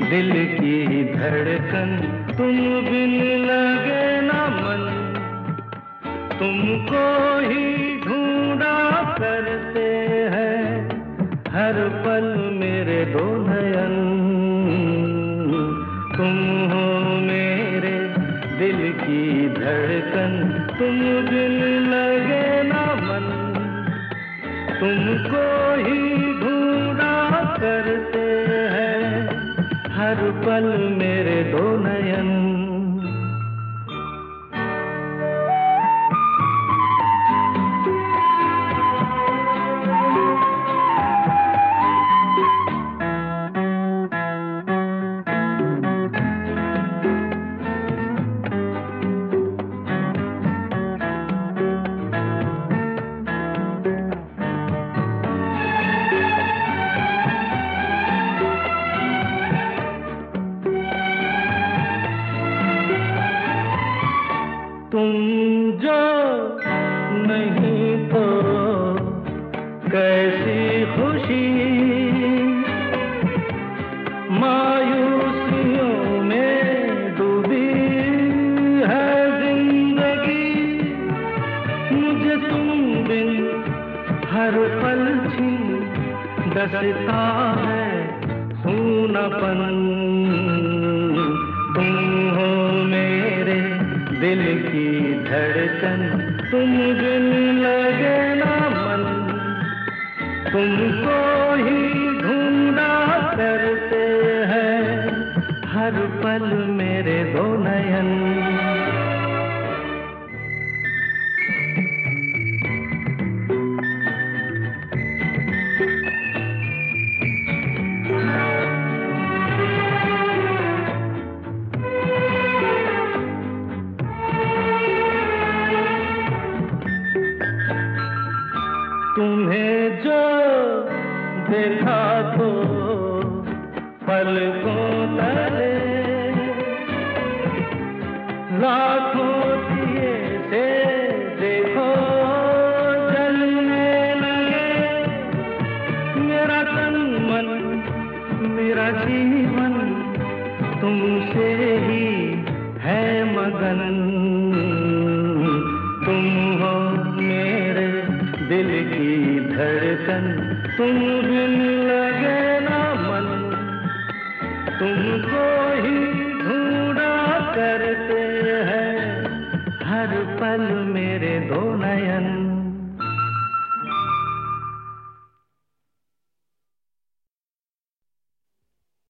दिल की धड़कन तुम बिन लगे ना मन, तुमको ही ढूंढा करते हैं हर पल मेरे दो नयन। तुम हो मेरे दिल की धड़कन, तुम बिन लगे ना मन, तुमको ही ढूंढा करते हैं हर पल मेरे दो नयन। तुम जो नहीं तो कैसी खुशी, मायूसियों में डूबी है जिंदगी। मुझे तुम बिन हर पल छीन डसता है सूनापन। तुम हो मेरे दिल की धड़कन, तुम बिन लगे ना मन, तुमको ही ढूंढा करते हैं हर पल मेरे दो नयन। तुम्हें जो देखा तो पलकों तले लाखों दिए से देखो जलने लगे। मेरा तन मन मेरा जीवन तुमसे ही है मगन। तुम हो मेरे दिल की धड़कन, तुम बिन लगे ना मन, तुमको ही ढूंढा करते हैं हर पल मेरे दो नयन।